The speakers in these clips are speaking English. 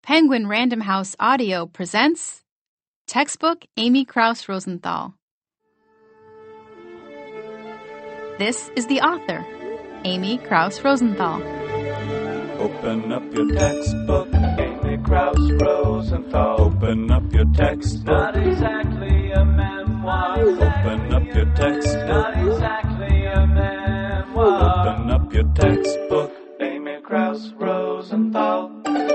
Penguin Random House Audio presents Textbook Amy Krouse Rosenthal. This is the author, Amy Krouse Rosenthal. Open up your textbook, Amy Krouse Rosenthal. Open up your textbook. Not exactly a memoir. Open up your textbook. Not exactly a memoir. Open up your textbook, Amy Krouse Rosenthal.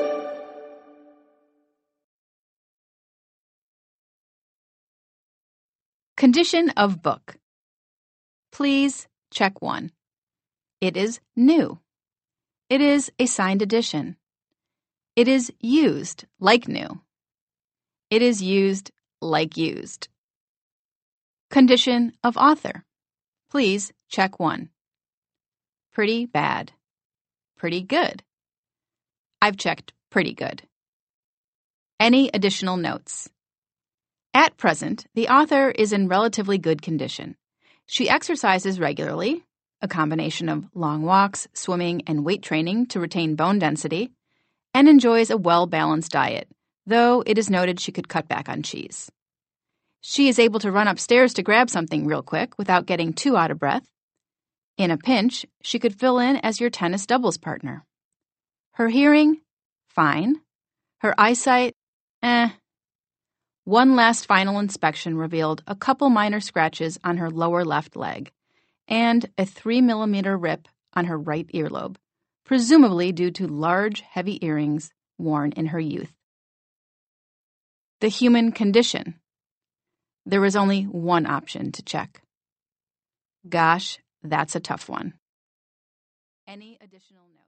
Condition of book. Please check 1. It is new. It is a signed edition. It is used like new. It is used like used. Condition of author. Please check 1. Pretty bad. Pretty good. I've checked pretty good. Any additional notes? At present, the author is in relatively good condition. She exercises regularly, a combination of long walks, swimming, and weight training to retain bone density, and enjoys a well-balanced diet, though it is noted she could cut back on cheese. She is able to run upstairs to grab something real quick without getting too out of breath. In a pinch, she could fill in as your tennis doubles partner. Her hearing? Fine. Her eyesight? One last final inspection revealed a couple minor scratches on her lower left leg and a 3-millimeter rip on her right earlobe, presumably due to large, heavy earrings worn in her youth. The human condition. There is only one option to check. Gosh, that's a tough one. Any additional notes?